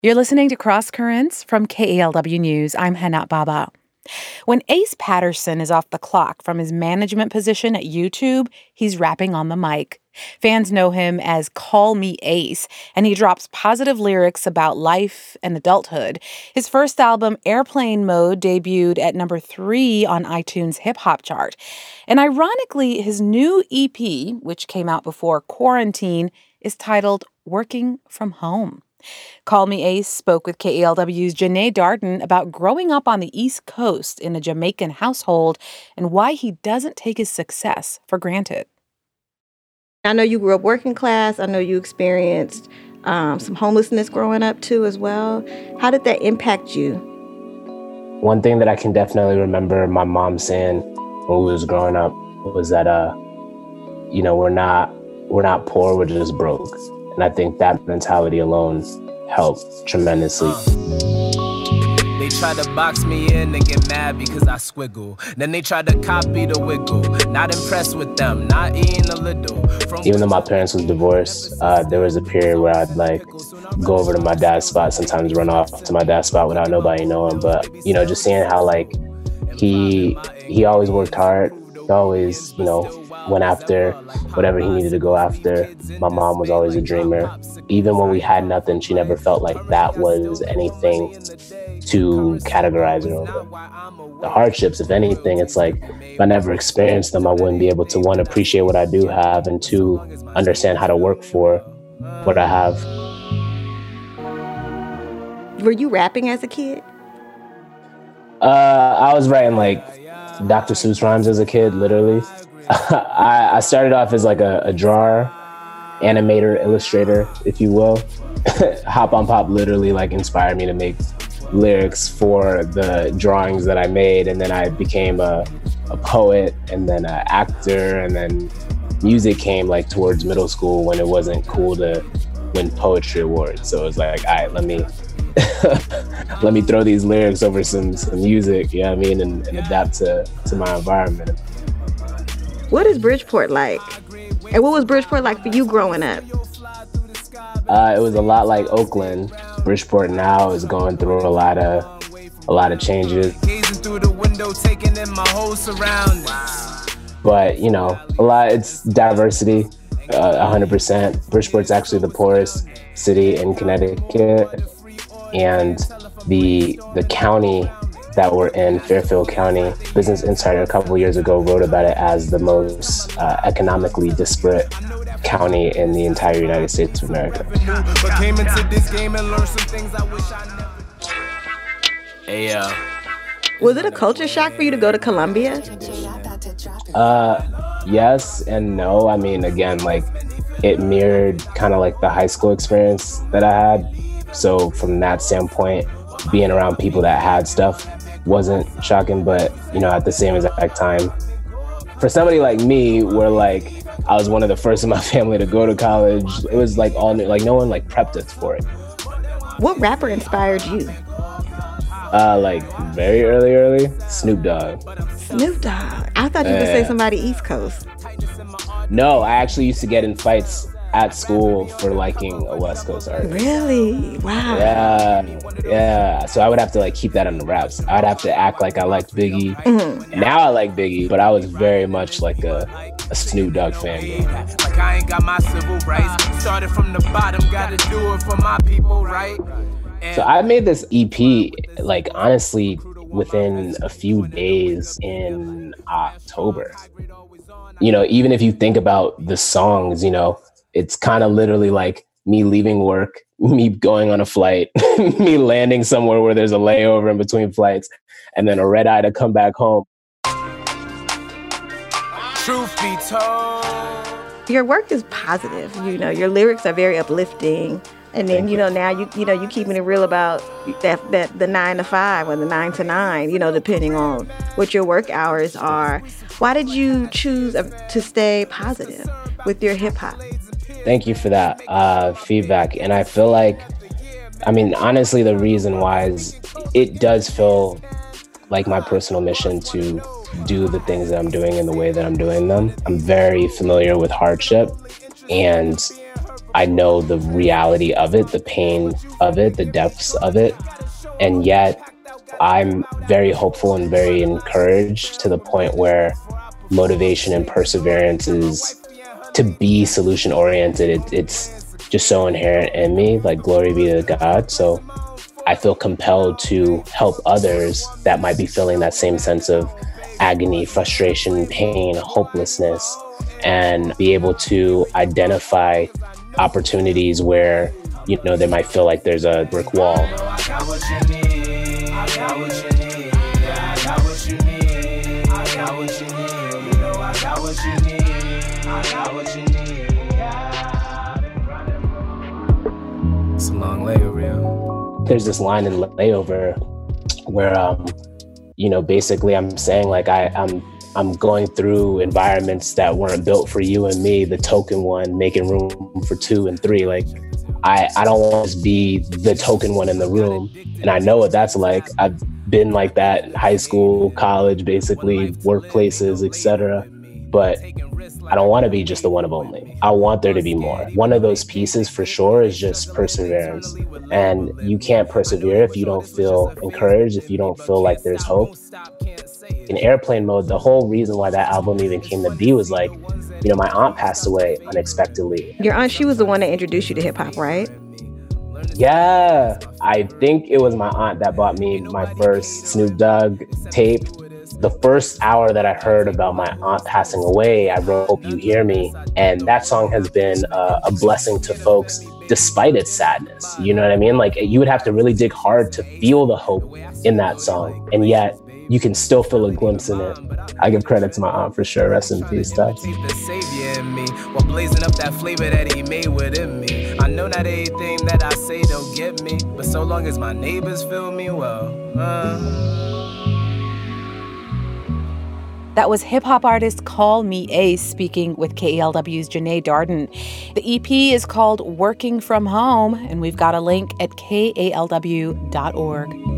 You're listening to Cross Currents from KALW News. I'm Hannah Baba. When Ace Patterson is off the clock from his management position at YouTube, he's rapping on the mic. Fans know him as Call Me Ace, and he drops positive lyrics about life and adulthood. His first album, Airplane Mode, debuted at number 3 on iTunes Hip Hop chart. And ironically, his new EP, which came out before quarantine, is titled Working From Home. Call Me Ace spoke with KALW's Janae Darden about growing up on the East Coast in a Jamaican household and why he doesn't take his success for granted. I know you grew up working class. I know you experienced some homelessness growing up too as well. How did that impact you? One thing that I can definitely remember my mom saying when we was growing up was that, we're not poor, we're just broke. And I think that mentality alone helped tremendously. They try to box me in and get mad because I squiggle. Then they try to copy the wiggle. Not impressed with them, not eating a little. Even though my parents was divorced, there was a period where I'd go over to my dad's spot, sometimes run off to my dad's spot without nobody knowing. But, just seeing how he always worked hard. He always, went after whatever he needed to go after. My mom was always a dreamer. Even when we had nothing, she never felt like that was anything to categorize her over. The hardships, if anything, it's like if I never experienced them, I wouldn't be able to, one, appreciate what I do have, and two, understand how to work for what I have. Were you rapping as a kid? I was writing Dr. Seuss rhymes as a kid, literally. I started off as a drawer, animator, illustrator, if you will. Hop on Pop literally inspired me to make lyrics for the drawings that I made, and then I became a poet, and then an actor, and then music came towards middle school when it wasn't cool to win poetry awards. So it was all right, let me throw these lyrics over some music, and adapt to my environment. What is Bridgeport like? And what was Bridgeport like for you growing up? It was a lot like Oakland. Bridgeport now is going through a lot of changes. But, it's diversity, 100%. Bridgeport's actually the poorest city in Connecticut. And the county that we're in, Fairfield County, Business Insider a couple of years ago wrote about it as the most economically disparate county in the entire United States of America. Was it a culture shock for you to go to Columbia? Yes and no. I mean, again, it mirrored kind of the high school experience that I had. So from that standpoint, being around people that had stuff wasn't shocking, but at the same exact time, for somebody like me, where I was one of the first in my family to go to college, it was all new. No one prepped us for it. What rapper inspired you? Very early, Snoop Dogg. Snoop Dogg. I thought you would say somebody East Coast. No, I actually used to get in fights at school for liking a West Coast artist. Really? Wow. Yeah. So I would have to keep that on the wraps. I'd have to act like I liked Biggie. Mm-hmm. Now I like Biggie, but I was very much a Snoop Dogg fan. I ain't got my civil rights. Started from the bottom, gotta do it for my people, right? So I made this EP, honestly, within a few days in October. Even if you think about the songs, it's kind of literally me leaving work, me going on a flight, me landing somewhere where there's a layover in between flights, and then a red eye to come back home. Truth be told. Your work is positive. Your lyrics are very uplifting. And then, now you keeping it real about that the 9 to 5 or the 9 to 9, depending on what your work hours are. Why did you choose to stay positive with your hip hop? Thank you for that feedback. And I feel honestly, the reason why is it does feel like my personal mission to do the things that I'm doing in the way that I'm doing them. I'm very familiar with hardship, and I know the reality of it, the pain of it, the depths of it. And yet I'm very hopeful and very encouraged to the point where motivation and perseverance is to be solution oriented. It's just so inherent in me, like glory be to God. So I feel compelled to help others that might be feeling that same sense of agony, frustration, pain, hopelessness, and be able to identify opportunities where, you know, they might feel like there's a brick wall. It's a long layover, yo. There's this line in Layover where, you know, basically I'm saying like I'm going through environments that weren't built for you and me, the token one, making room for 2 and 3. Like I don't want to be the token one in the room. And I know what that's like. I've been like that in high school, college, basically workplaces, etc. But I don't want to be just the one of only. I want there to be more. One of those pieces for sure is just perseverance. And you can't persevere if you don't feel encouraged, if you don't feel like there's hope. In Airplane Mode, the whole reason why that album even came to be was like, you know, my aunt passed away unexpectedly. Your aunt, she was the one that introduced you to hip hop, right? Yeah, I think it was my aunt that bought me my first Snoop Dogg tape. The first hour that I heard about my aunt passing away, I wrote Hope You Hear Me. And that song has been a blessing to folks despite its sadness. You know what I mean? Like you would have to really dig hard to feel the hope in that song. And yet you can still feel a glimpse in it. I give credit to my aunt for sure. Rest in peace, Ty. The savior in me, while blazing up that flavor that he made within me. I know not anything that I say don't get me, but so long as my neighbors feel me well. That was hip-hop artist Call Me Ace speaking with KALW's Janae Darden. The EP is called Working From Home, and we've got a link at kalw.org.